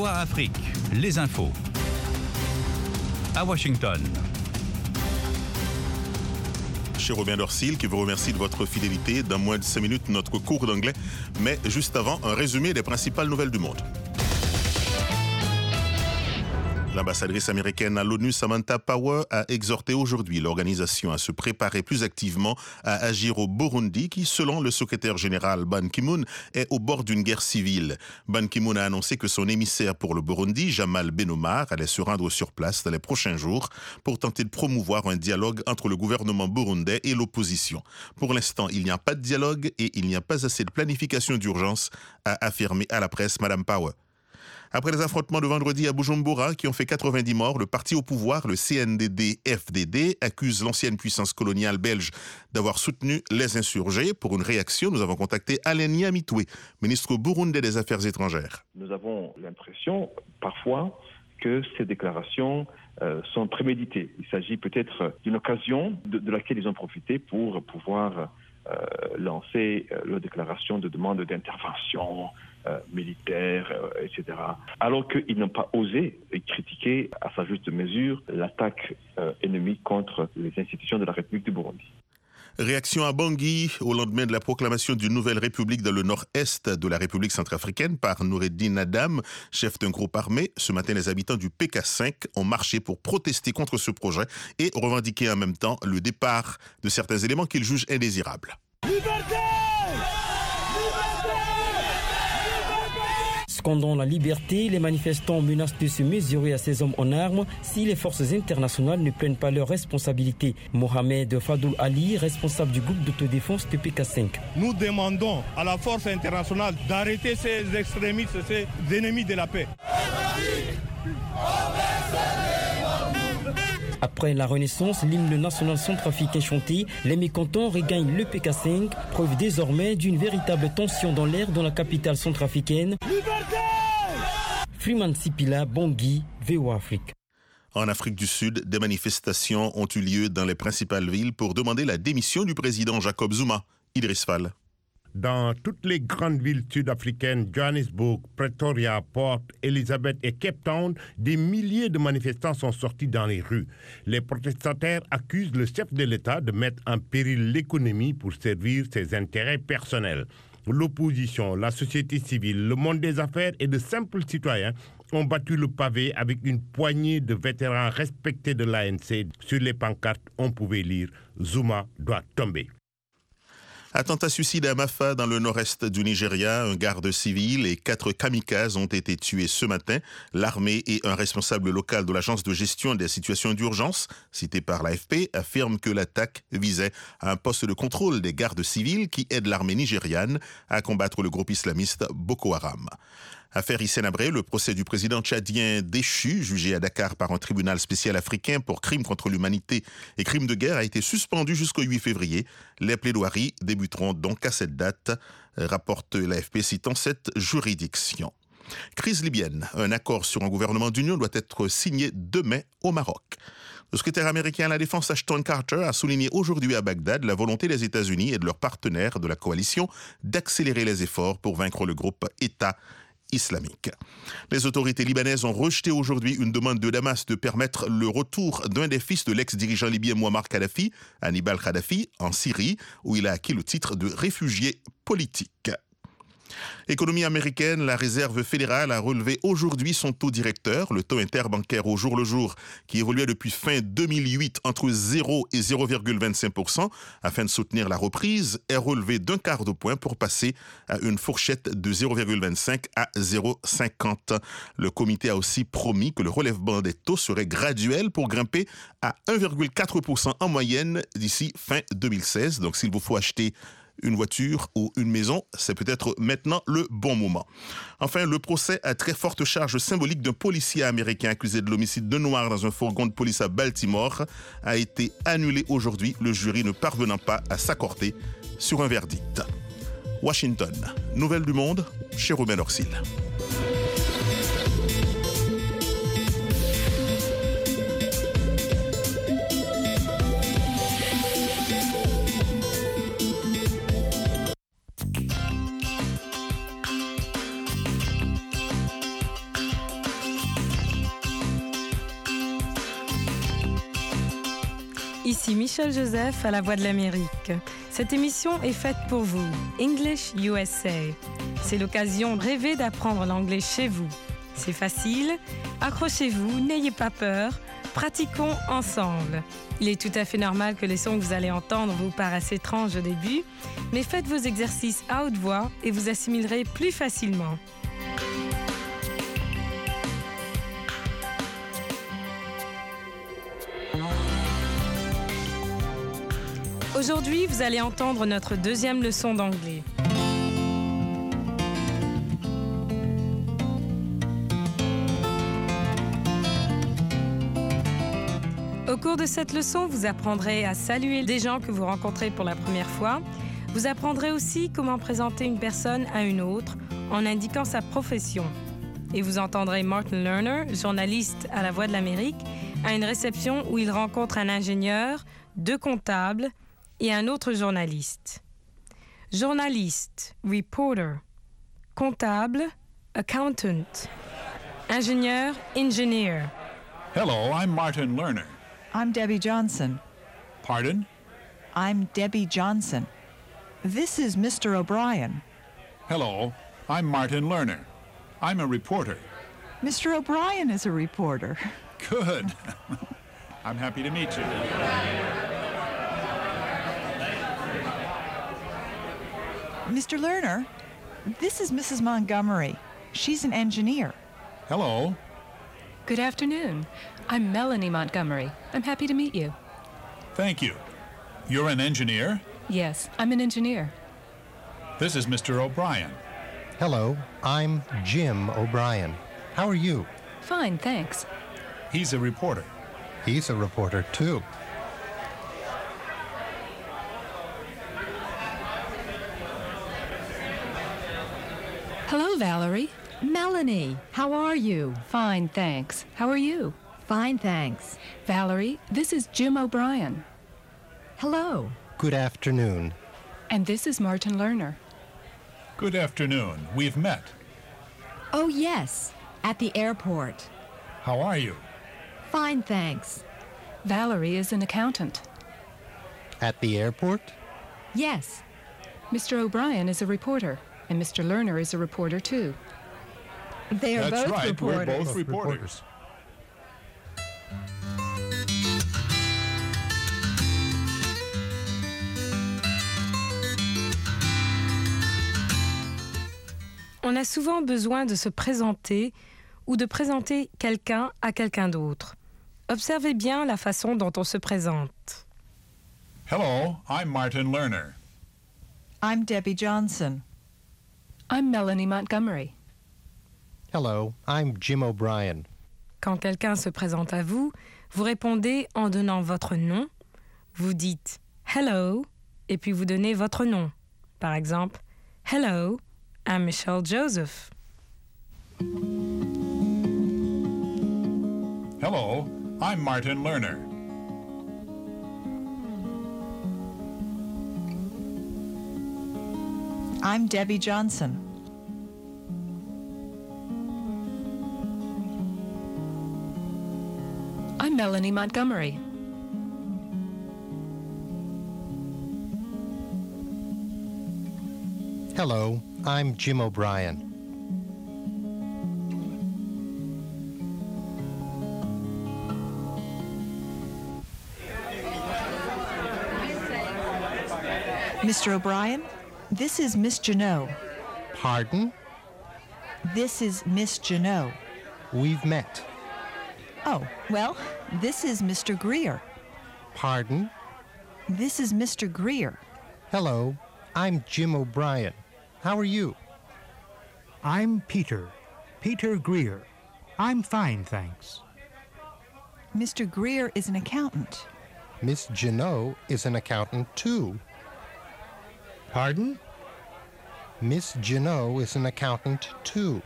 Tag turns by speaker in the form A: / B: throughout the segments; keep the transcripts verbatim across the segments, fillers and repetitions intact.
A: V O A Afrique, les infos. À Washington.
B: Chez Robin Dorsil, qui vous remercie de votre fidélité. Dans moins de cinq minutes, notre cours d'anglais. Mais juste avant, un résumé des principales nouvelles du monde. L'ambassadrice américaine à l'ONU, Samantha Power, a exhorté aujourd'hui l'organisation à se préparer plus activement à agir au Burundi, qui, selon le secrétaire général Ban Ki-moon, est au bord d'une guerre civile. Ban Ki-moon a annoncé que son émissaire pour le Burundi, Jamal Ben-Omar, allait se rendre sur place dans les prochains jours pour tenter de promouvoir un dialogue entre le gouvernement burundais et l'opposition. Pour l'instant, il n'y a pas de dialogue et il n'y a pas assez de planification d'urgence, a affirmé à la presse Madame Power. Après les affrontements de vendredi à Bujumbura qui ont fait quatre-vingt-dix morts, le parti au pouvoir, le C N D D F D D, accuse l'ancienne puissance coloniale belge d'avoir soutenu les insurgés. Pour une réaction, nous avons contacté Alain Nyamitwe, ministre burundais des Affaires étrangères.
C: Nous avons l'impression, parfois, que ces déclarations euh, sont préméditées. Il s'agit peut-être d'une occasion de, de laquelle ils ont profité pour pouvoir euh, lancer euh, leur déclaration de demande d'intervention Euh, militaire, euh, et cetera. Alors qu'ils n'ont pas osé critiquer à sa juste mesure l'attaque euh, ennemie contre les institutions de la République du Burundi.
B: Réaction à Bangui au lendemain de la proclamation d'une nouvelle république dans le nord-est de la République centrafricaine par Noureddin Adam, chef d'un groupe armé. Ce matin, les habitants du P K cinq ont marché pour protester contre ce projet et revendiquer en même temps le départ de certains éléments qu'ils jugent indésirables.
D: Liberté! Scandant la liberté, les manifestants menacent de se mesurer à ces hommes en armes si les forces internationales ne prennent pas leurs responsabilités. Mohamed Fadoul Ali, responsable du groupe d'autodéfense du P K cinq.
E: Nous demandons à la force internationale d'arrêter ces extrémistes, ces ennemis de la paix.
D: Après la Renaissance, l'hymne national centrafricain chanté, les mécontents regagnent le P K cinq, preuve désormais d'une véritable tension dans l'air dans la capitale centrafricaine. Liberté! Freeman Sipila, Bangui, V O A Afrique.
B: En Afrique du Sud, des manifestations ont eu lieu dans les principales villes pour demander la démission du président Jacob Zuma. Idriss Fall.
F: Dans toutes les grandes villes sud-africaines, Johannesburg, Pretoria, Port Elizabeth et Cape Town, des milliers de manifestants sont sortis dans les rues. Les protestataires accusent le chef de l'État de mettre en péril l'économie pour servir ses intérêts personnels. L'opposition, la société civile, le monde des affaires et de simples citoyens ont battu le pavé avec une poignée de vétérans respectés de l'A N C. Sur les pancartes, on pouvait lire « Zuma doit tomber ».
B: Attentat suicide à Mafa dans le nord-est du Nigeria. Un garde civil et quatre kamikazes ont été tués ce matin. L'armée et un responsable local de l'agence de gestion des situations d'urgence, cité par l'A F P, affirment que l'attaque visait à un poste de contrôle des gardes civils qui aident l'armée nigériane à combattre le groupe islamiste Boko Haram. Affaire Hissène Habré, le procès du président tchadien déchu, jugé à Dakar par un tribunal spécial africain pour crimes contre l'humanité et crimes de guerre, a été suspendu jusqu'au huit février. Les plaidoiries débuteront donc à cette date, rapporte l'A F P citant cette juridiction. Crise libyenne. Un accord sur un gouvernement d'union doit être signé demain au Maroc. Le secrétaire américain à la Défense Ashton Carter a souligné aujourd'hui à Bagdad la volonté des États-Unis et de leurs partenaires de la coalition d'accélérer les efforts pour vaincre le groupe État islamique. Les autorités libanaises ont rejeté aujourd'hui une demande de Damas de permettre le retour d'un des fils de l'ex-dirigeant libyen Mouammar Kadhafi, Hannibal Kadhafi, en Syrie, où il a acquis le titre de réfugié politique. Économie américaine, la Réserve fédérale a relevé aujourd'hui son taux directeur, le taux interbancaire au jour le jour, qui évoluait depuis fin deux mille huit entre zéro et zéro virgule vingt-cinq pour cent, afin de soutenir la reprise, est relevé d'un quart de point pour passer à une fourchette de zéro virgule vingt-cinq à zéro virgule cinquante. Le comité a aussi promis que le relèvement des taux serait graduel pour grimper à un virgule quatre pour cent en moyenne d'ici fin deux mille seize. Donc s'il vous faut acheter une voiture ou une maison, c'est peut-être maintenant le bon moment. Enfin, le procès à très forte charge symbolique d'un policier américain accusé de l'homicide de Noirs dans un fourgon de police à Baltimore a été annulé aujourd'hui, le jury ne parvenant pas à s'accorder sur un verdict. Washington, Nouvelles du Monde, chez Robin Dorsil.
G: Ici Michel Joseph à la Voix de l'Amérique. Cette émission est faite pour vous, English U S A. C'est l'occasion de rêver d'apprendre l'anglais chez vous. C'est facile, accrochez-vous, n'ayez pas peur, pratiquons ensemble. Il est tout à fait normal que les sons que vous allez entendre vous paraissent étranges au début, mais faites vos exercices à haute voix et vous assimilerez plus facilement. Aujourd'hui, vous allez entendre notre deuxième leçon d'anglais. Au cours de cette leçon, vous apprendrez à saluer des gens que vous rencontrez pour la première fois. Vous apprendrez aussi comment présenter une personne à une autre en indiquant sa profession. Et vous entendrez Martin Lerner, journaliste à la Voix de l'Amérique, à une réception où il rencontre un ingénieur, deux comptables et un autre journaliste. Journaliste, reporter. Comptable, accountant. Ingénieur, engineer.
H: Hello, I'm Martin Lerner.
I: I'm Debbie Johnson.
H: Pardon?
I: I'm Debbie Johnson. This is Mister O'Brien.
H: Hello, I'm Martin Lerner. I'm a reporter.
I: Mister O'Brien is a reporter.
H: Good. I'm happy to meet you.
I: Mister Lerner, this is Missus Montgomery. She's an engineer.
H: Hello.
J: Good afternoon. I'm Melanie Montgomery. I'm happy to meet you.
H: Thank you. You're an engineer?
J: Yes, I'm an engineer.
H: This is Mister O'Brien.
K: Hello, I'm Jim O'Brien. How are you?
J: Fine, thanks.
H: He's a reporter.
K: He's a reporter, too.
J: Hello, Valerie.
L: Melanie, how are you?
J: Fine, thanks. How are you?
L: Fine, thanks.
J: Valerie, this is Jim O'Brien.
L: Hello.
K: Good afternoon.
J: And this is Martin Lerner.
H: Good afternoon. We've met.
L: Oh, yes, at the airport.
H: How are you?
L: Fine, thanks.
J: Valerie is an accountant.
K: At the airport?
L: Yes.
J: Mister O'Brien is a reporter, and Mister Lerner is a reporter, too.
L: They are
H: That's
L: both
H: right.
L: reporters.
H: We're both reporters.
G: On a souvent besoin de se présenter ou de présenter quelqu'un à quelqu'un d'autre. Observez bien la façon dont on se présente.
H: Hello, I'm Martin Lerner.
I: I'm Debbie Johnson.
J: I'm Melanie Montgomery.
K: Hello, I'm Jim O'Brien.
G: Quand quelqu'un se présente à vous, vous répondez en donnant votre nom. Vous dites « Hello » et puis vous donnez votre nom. Par exemple, « Hello, I'm Michelle Joseph. »
H: Hello, I'm Martin Lerner.
I: I'm Debbie Johnson.
J: I'm Melanie Montgomery.
K: Hello, I'm Jim O'Brien.
I: Mister O'Brien, this is Miss Janot.
K: Pardon?
I: This is Miss Janot.
K: We've met.
I: Oh, well, this is Mister Greer.
K: Pardon?
I: This is Mister Greer.
K: Hello, I'm Jim O'Brien. How are you?
M: I'm Peter. Peter Greer. I'm fine, thanks.
I: Mister Greer is an accountant.
K: Miss Janot is an accountant, too.
M: Pardon?
K: Miss Janot is an accountant, too.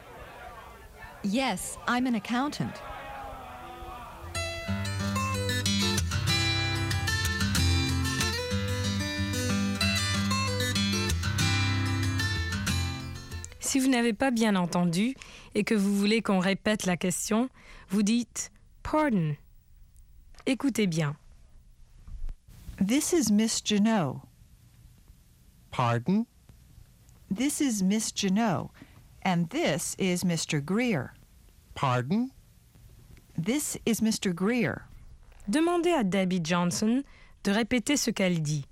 L: Yes, I'm an accountant.
G: Si vous n'avez pas bien entendu et que vous voulez qu'on répète la question, vous dites « Pardon ». Écoutez bien.
I: This is Miss Janot.
K: Pardon?
I: This is Miss Janot, and this is Mister Greer.
K: Pardon?
I: This is Mister Greer.
G: Demandez à Debbie Johnson de répéter ce qu'elle dit.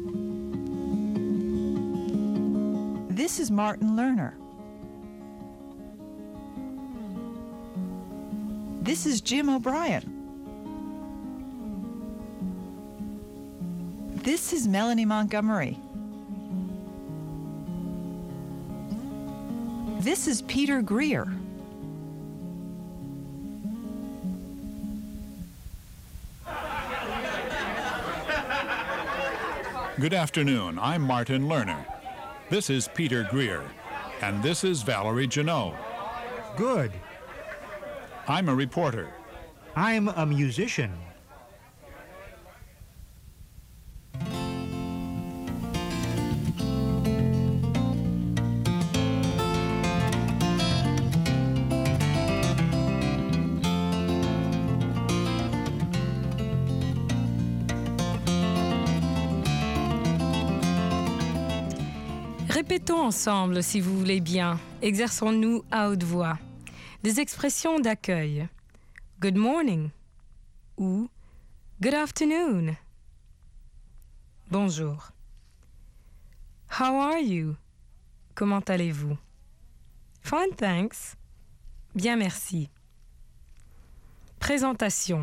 I: This is Martin Lerner. This is Jim O'Brien. This is Melanie Montgomery. This is Peter Greer.
H: Good afternoon. I'm Martin Lerner. This is Peter Greer. And this is Valerie Janot.
M: Good.
H: I'm a reporter.
M: I'm a musician.
G: Répétons ensemble, si vous voulez bien. Exerçons-nous à haute voix. Des expressions d'accueil. Good morning ou good afternoon. Bonjour. How are you? Comment allez-vous? Fine, thanks. Bien, merci. Présentation.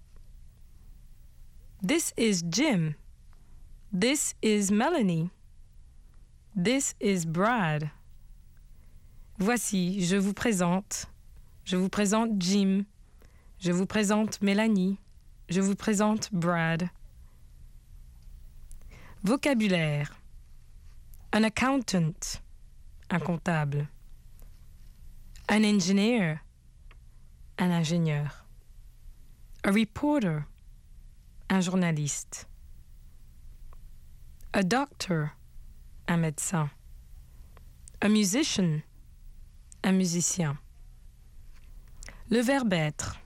G: This is Jim. This is Melanie. This is Brad. Voici, je vous présente. Je vous présente Jim. Je vous présente Mélanie. Je vous présente Brad. Vocabulaire. An accountant. Un comptable. An engineer. Un ingénieur. A reporter. Un journaliste. A doctor. Un médecin. A musician. Un musicien. Le verbe être.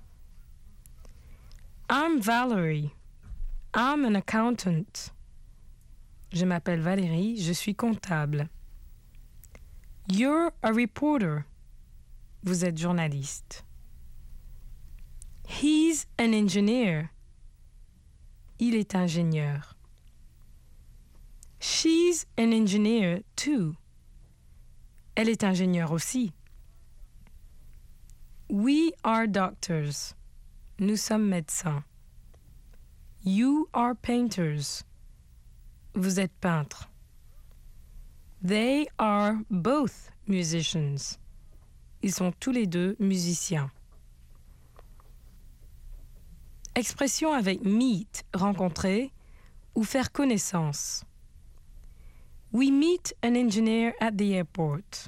G: I'm Valerie. I'm an accountant. Je m'appelle Valérie, je suis comptable. You're a reporter. Vous êtes journaliste. He's an engineer. Il est ingénieur. She's an engineer too. Elle est ingénieure aussi. We are doctors. Nous sommes médecins. You are painters. Vous êtes peintres. They are both musicians. Ils sont tous les deux musiciens. Expression avec meet, rencontrer, ou faire connaissance. We meet an engineer at the airport.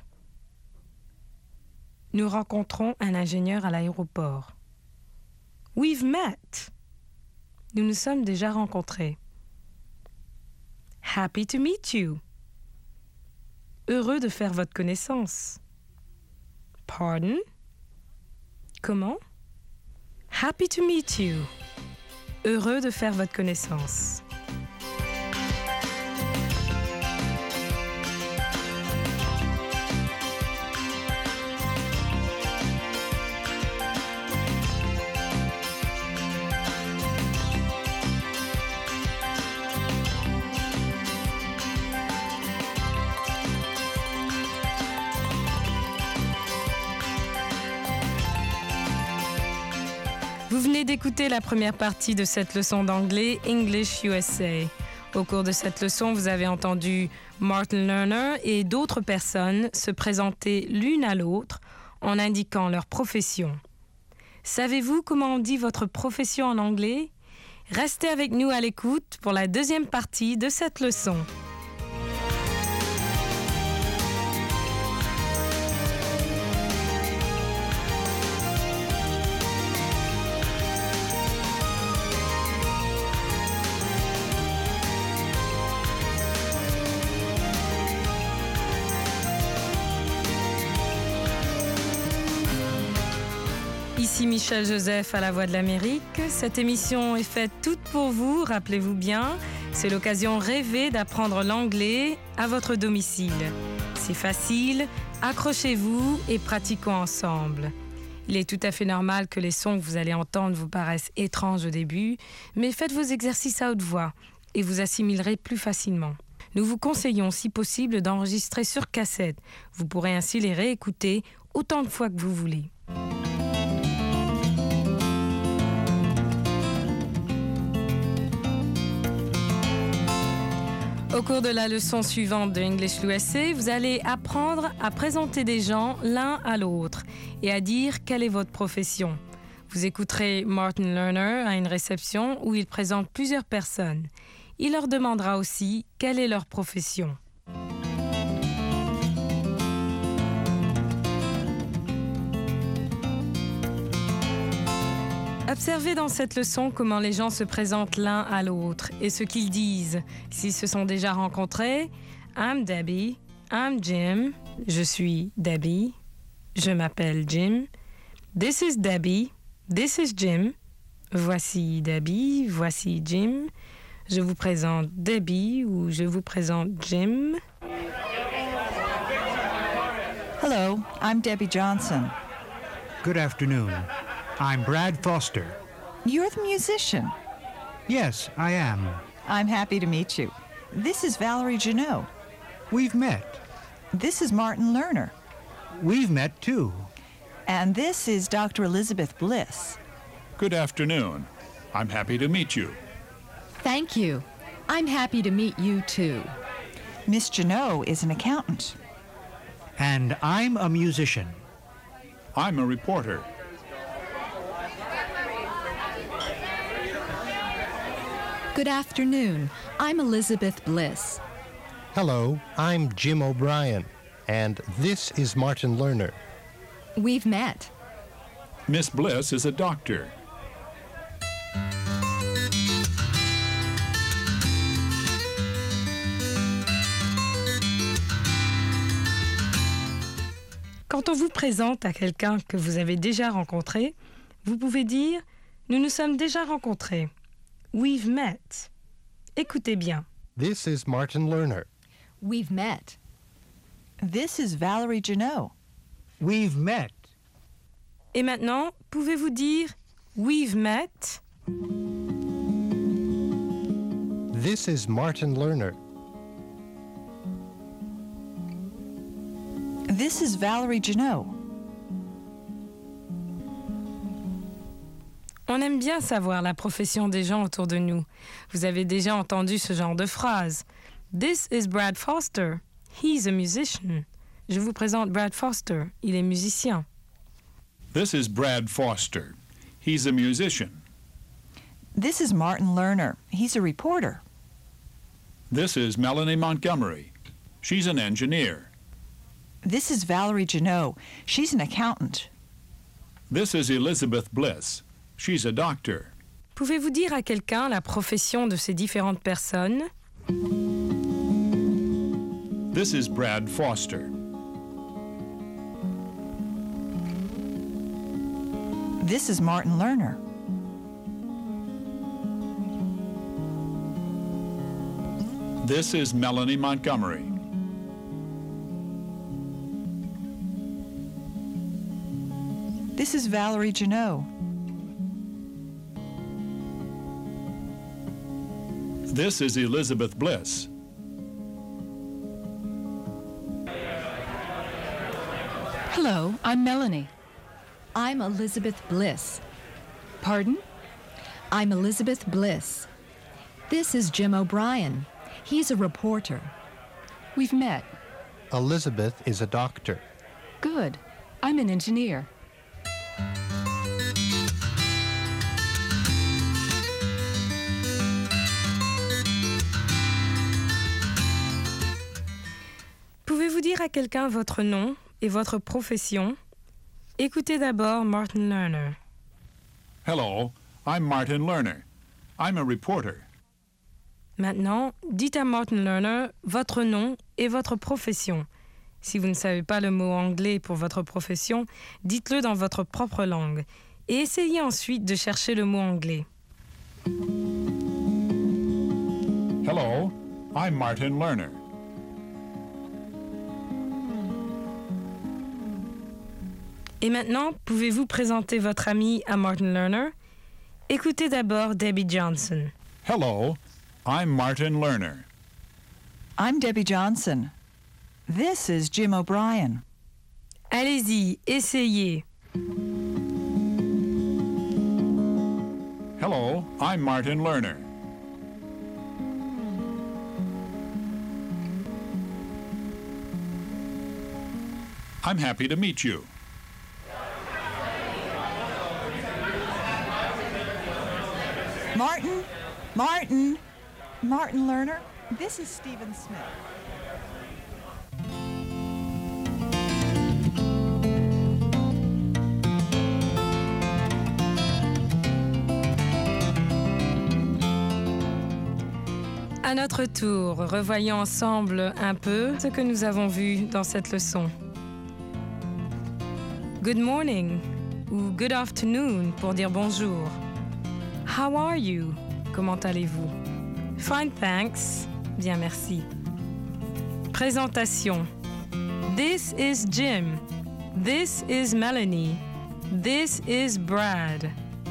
G: Nous rencontrons un ingénieur à l'aéroport. We've met. Nous nous sommes déjà rencontrés. Happy to meet you. Heureux de faire votre connaissance. Pardon? Comment? Happy to meet you. Heureux de faire votre connaissance. Vous venez d'écouter la première partie de cette leçon d'anglais English U S A. Au cours de cette leçon, vous avez entendu Martin Lerner et d'autres personnes se présenter l'une à l'autre en indiquant leur profession. Savez-vous comment on dit votre profession en anglais? Restez avec nous à l'écoute pour la deuxième partie de cette leçon. Ici Michel Joseph à la Voix de l'Amérique. Cette émission est faite toute pour vous, rappelez-vous bien. C'est l'occasion rêvée d'apprendre l'anglais à votre domicile. C'est facile, accrochez-vous et pratiquons ensemble. Il est tout à fait normal que les sons que vous allez entendre vous paraissent étranges au début, mais faites vos exercices à haute voix et vous assimilerez plus facilement. Nous vous conseillons, si possible, d'enregistrer sur cassette. Vous pourrez ainsi les réécouter autant de fois que vous voulez. Au cours de la leçon suivante de English U S A, vous allez apprendre à présenter des gens l'un à l'autre et à dire quelle est votre profession. Vous écouterez Martin Lerner à une réception où il présente plusieurs personnes. Il leur demandera aussi quelle est leur profession. Observez dans cette leçon comment les gens se présentent l'un à l'autre et ce qu'ils disent. S'ils se sont déjà rencontrés, I'm Debbie, I'm Jim, je suis Debbie, je m'appelle Jim. This is Debbie, this is Jim. Voici Debbie, voici Jim. Je vous présente Debbie ou je vous présente Jim.
I: Hello, I'm Debbie Johnson.
M: Good afternoon. I'm Brad Foster.
I: You're the musician.
M: Yes, I am.
I: I'm happy to meet you. This is Valerie Jeannot.
M: We've met.
I: This is Martin Lerner.
M: We've met too.
I: And this is Doctor Elizabeth Bliss.
H: Good afternoon. I'm happy to meet you.
L: Thank you. I'm happy to meet you too.
I: Miss Jeannot is an accountant.
M: And I'm a musician.
H: I'm a reporter.
L: Good afternoon. I'm Elizabeth Bliss.
K: Hello, I'm Jim O'Brien, and this is Martin Lerner.
L: We've met.
H: Miss Bliss is a doctor.
G: Quand on vous présente à quelqu'un que vous avez déjà rencontré, vous pouvez dire « Nous nous sommes déjà rencontrés ». We've met. Écoutez bien.
K: This is Martin Lerner.
L: We've met.
I: This is Valerie Jeannot.
M: We've met.
G: Et maintenant, pouvez-vous dire We've met?
K: This is Martin Lerner.
I: This is Valerie Jeannot.
G: On aime bien savoir la profession des gens autour de nous. Vous avez déjà entendu ce genre de phrase. This is Brad Foster. He's a musician. Je vous présente Brad Foster. Il est musicien.
H: This is Brad Foster. He's a musician.
I: This is Martin Lerner. He's a reporter.
H: This is Melanie Montgomery. She's an engineer.
I: This is Valerie Jeannot. She's an accountant.
H: This is Elizabeth Bliss. She's a doctor.
G: Pouvez-vous dire à quelqu'un la profession de ces différentes personnes?
H: This is Brad Foster.
I: This is Martin Lerner.
H: This is Melanie Montgomery.
I: This is Valerie Jeannot.
H: This is Elizabeth Bliss.
J: Hello, I'm Melanie.
L: I'm Elizabeth Bliss.
J: Pardon?
L: I'm Elizabeth Bliss. This is Jim O'Brien. He's a reporter.
J: We've met.
K: Elizabeth is a doctor.
J: Good. I'm an engineer.
G: Pouvez-vous dire à quelqu'un votre nom et votre profession? Écoutez d'abord Martin Lerner.
H: Hello, I'm Martin Lerner. I'm a reporter.
G: Maintenant, dites à Martin Lerner votre nom et votre profession. Si vous ne savez pas le mot anglais pour votre profession, dites-le dans votre propre langue. et essayez ensuite de chercher le mot anglais.
H: Hello, I'm Martin Lerner.
G: Et maintenant, pouvez-vous présenter votre ami à Martin Lerner? Écoutez d'abord Debbie Johnson.
H: Hello, I'm Martin Lerner.
I: I'm Debbie Johnson. This is Jim O'Brien.
G: Allez-y, essayez.
H: Hello, I'm Martin Lerner. I'm happy to meet you.
I: Martin, Martin, Martin Lerner, this is Stephen Smith.
G: À notre tour, revoyons ensemble un peu ce que nous avons vu dans cette leçon. Good morning ou good afternoon pour dire bonjour. How are you? Comment allez-vous? Fine, thanks. Bien, merci. Présentation. This is Jim. This is Melanie. This is Brad.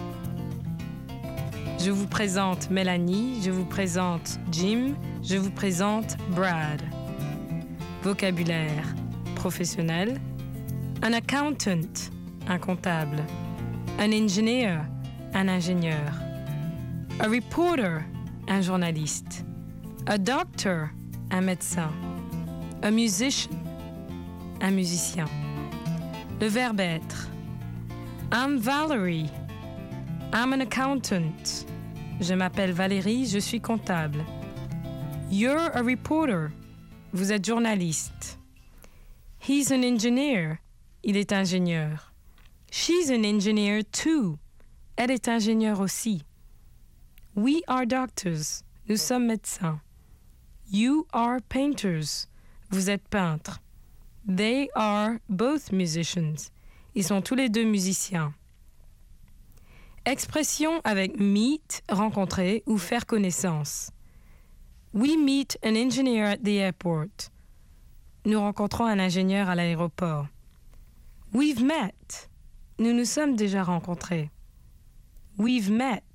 G: Je vous présente Mélanie, je vous présente Jim, je vous présente Brad. Vocabulaire professionnel. Un accountant, un comptable. Un engineer, un ingénieur. A reporter, un journaliste. A doctor, un médecin. A musician, un musicien. Le verbe être. I'm Valerie. I'm an accountant. Je m'appelle Valérie, je suis comptable. You're a reporter. Vous êtes journaliste. He's an engineer. Il est ingénieur. She's an engineer too. Elle est ingénieure aussi. We are doctors. Nous sommes médecins. You are painters. Vous êtes peintres. They are both musicians. Ils sont tous les deux musiciens. Expression avec meet, rencontrer ou faire connaissance. We meet an engineer at the airport. Nous rencontrons un ingénieur à l'aéroport. We've met. Nous nous sommes déjà rencontrés. We've met.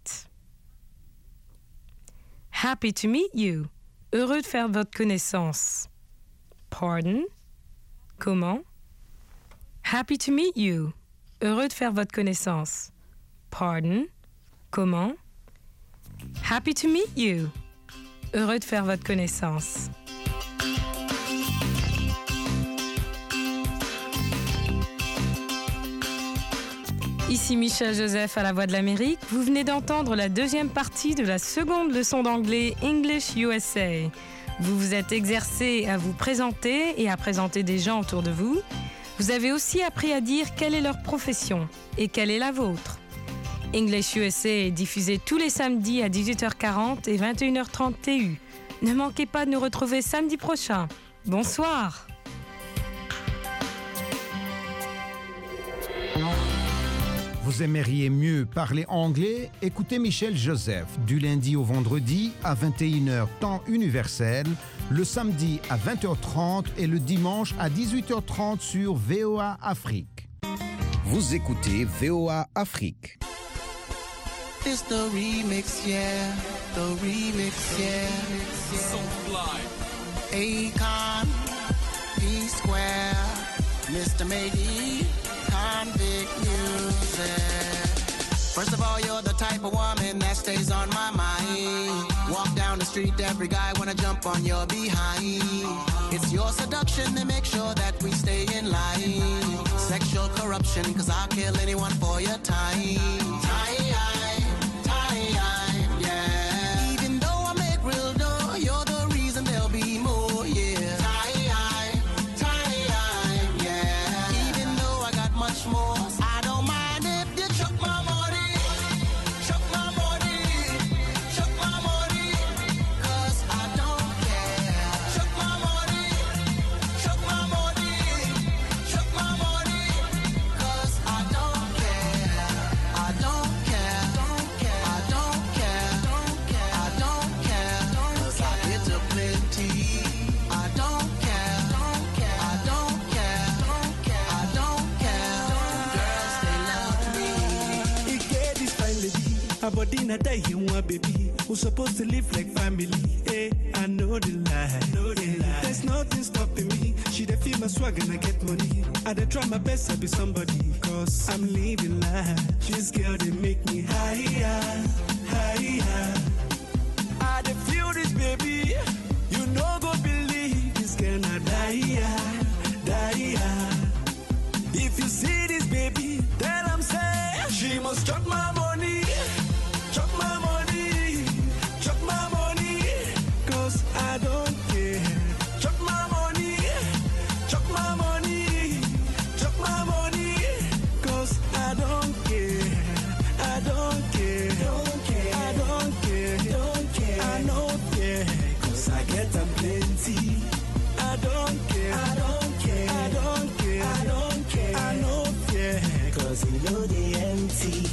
G: Happy to meet you. Heureux de faire votre connaissance. Pardon? Comment? Happy to meet you. Heureux de faire votre connaissance. Pardon? Comment? Happy to meet you. Heureux de faire votre connaissance. Ici Michel Joseph à la Voix de l'Amérique. Vous venez d'entendre la deuxième partie de la seconde leçon d'anglais English U S A. Vous vous êtes exercé à vous présenter et à présenter des gens autour de vous. Vous avez aussi appris à dire quelle est leur profession et quelle est la vôtre. English U S A est diffusé tous les samedis à dix-huit heures quarante et vingt et une heures trente T U. Ne manquez pas de nous retrouver samedi prochain. Bonsoir.
N: Vous aimeriez mieux parler anglais? Écoutez Michel Joseph du lundi au vendredi à vingt et une heures temps universel, le samedi à vingt heures trente et le dimanche à dix-huit heures trente sur V O A Afrique. Vous écoutez V O A Afrique.
O: It's the remix, yeah, the remix, yeah. So fly. Akon, P-Square, Mister Maybe, Convict Music. First of all, you're the type of woman that stays on my mind. Walk down the street, every guy wanna jump on your behind. It's your seduction that makes sure that we stay in line. Sexual corruption, cause I'll kill anyone for your time. Time.
P: Our body not die in one baby. We're supposed to live like family. Hey, I know the lie. Know the lie. There's nothing stopping me. She dey feel my swag and I get money. I dey try my best to be somebody. Cause I'm living life. This girl they make me higher, higher. I dey feel this baby. You no go believe this girl not die, die. If you see this baby, then I'm saying she must chop my money. Chop my money, chop my money, cause I don't care. Chop my money, chop my money, chop my money, cause I don't care. I don't care, don't care, I don't care, don't care, I don't care, cause I get them plenty. I don't care, I don't care, I don't care, I don't care, I don't care, cause you know they empty.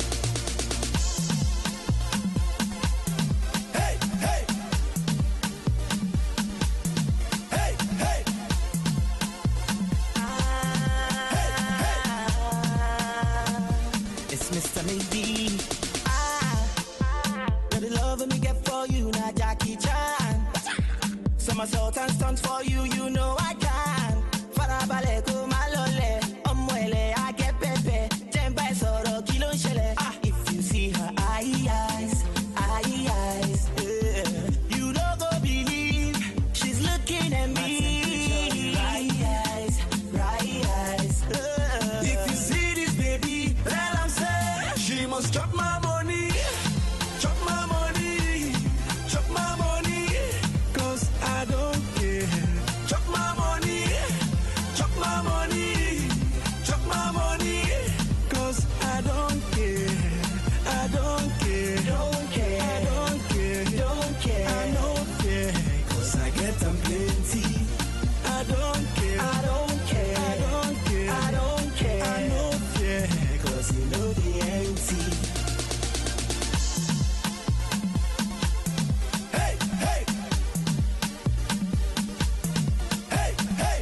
O: Mister Maybe, ah, got the love me get for you, now Jackie Chan. Somersault and stunts for you, you know I can. Farabale ko malole, omwele I get pepe. Tempa soro kilo shele. Ah, if you see her eyes, eyes, yeah. You don't go believe she's looking at me. Right eyes, right eyes. Yeah. If you see this baby, then I'm saying she must chop my money, chop my money, chop my money, cause I don't care. Chop my money, chop my money, chop my money, cause I don't care. I don't care, don't care, I don't care, don't care, I don't care, cause I get them plenty. I don't care, I don't care, I don't care, I don't care, I don't care, cause you know the empty. Hey, hey, hey, hey.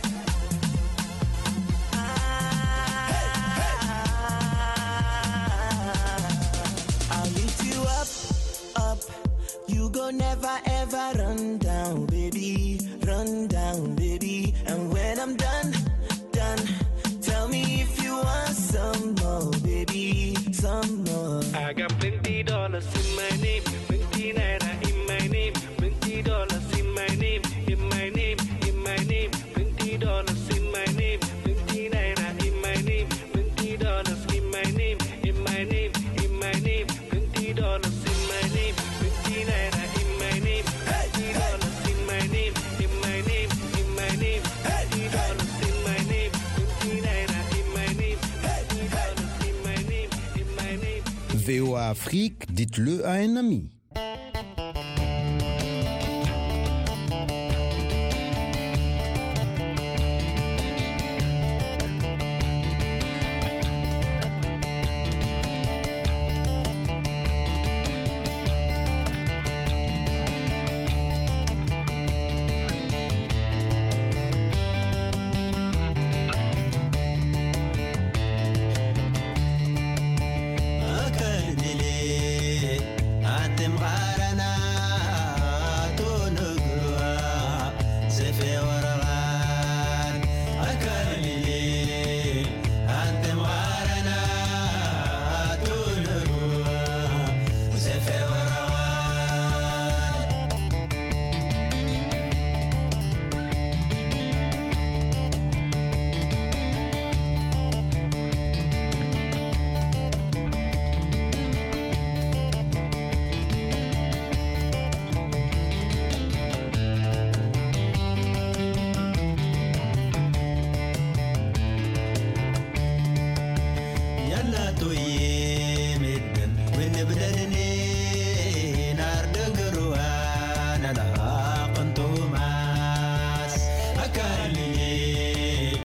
O: I'll lift you up, up. You go never ever run down, baby. Run down, baby. And when I'm done, done, tell me if you want some more, baby. Some more.
P: I got plenty dollars in my name, plenty naira in my name, plenty dollars in my name, in my name, in my name, plenty dollars in my name, plenty naira in my name, plenty dollars in my name, in my name, in my name, plenty dollars in my name, plenty naira in my name, plenty dollars in my name, in my name, in my name, plenty dollars in my name, plenty naira in my name, plenty dollars in my name, in my name.
N: V O A Afrique, dites-le à un ami.